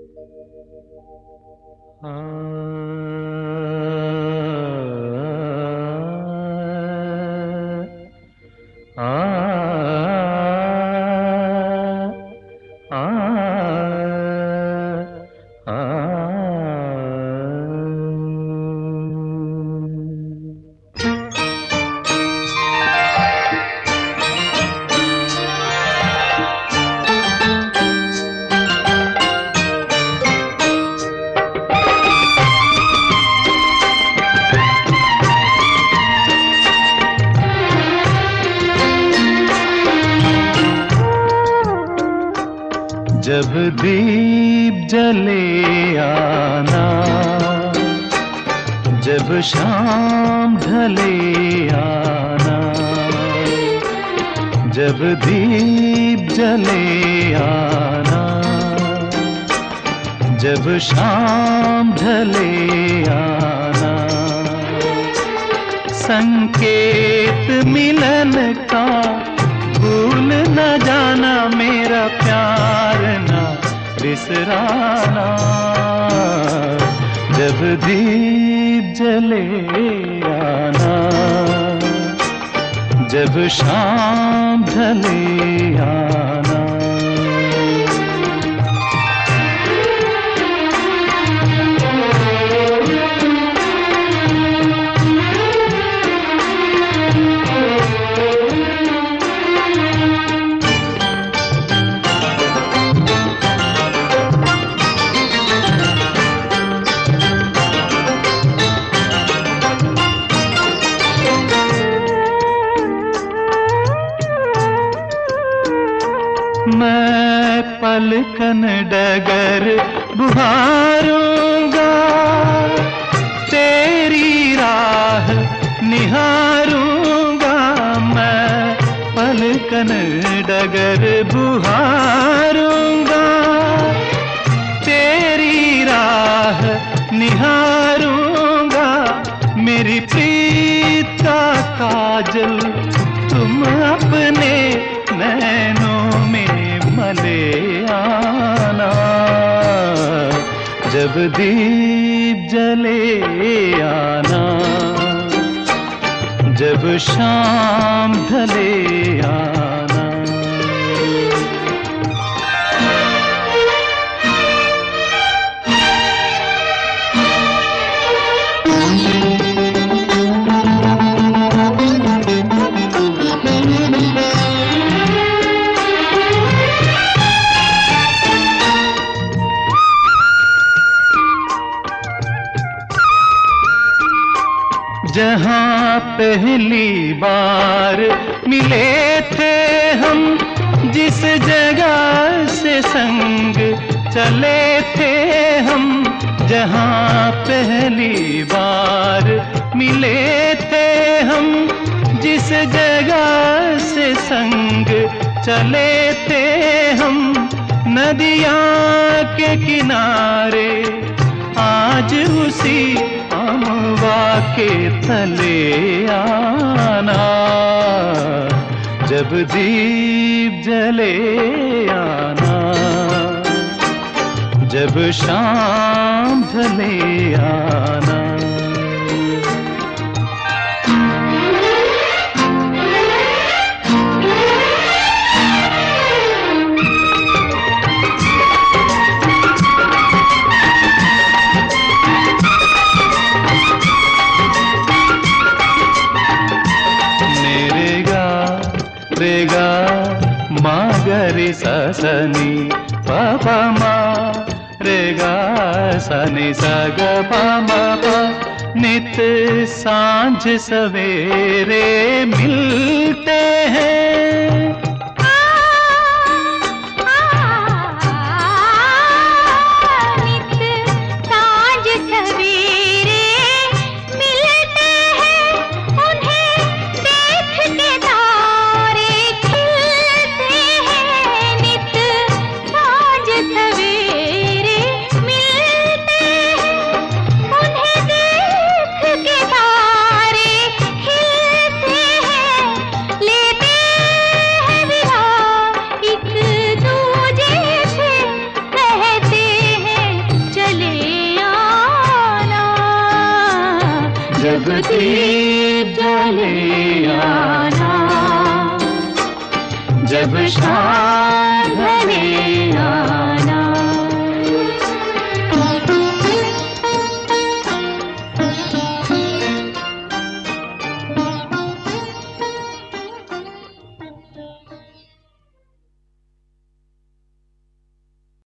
जब दीप जले आना, जब शाम ढले आना, जब दीप जले आना, जब शाम ढले आना, संकेत मिलन का भूल न जाना, मेरा प्यार न बिसराना। जब दीप जले आना, जब शाम ढले आना। मैं पलकन डगर बुहारूंगा, तेरी राह निहारूंगा। मैं पलकन डगर बुहारूंगा, तेरी राह निहारूंगा। मेरी प्रीत का काजल तुम अपने नैनों में मले आना। जब दीप जले आना, जब शाम ढले आना। जहाँ पहली बार मिले थे हम, जिस जगह से संग चले थे हम। जहाँ पहली बार मिले थे हम, जिस जगह से संग चले थे हम। नदियाँ के किनारे आज उसी अमवा के तले आना। जब दीप जले आना, जब शाम ढले आना। रेगा मा गरे सा सनी पा पा मा, रेगा सनी सा ग पा मा पा। नित सांझ सवेरे मिलते हैं, जब दीप जले आना, जब शाम ढले आना।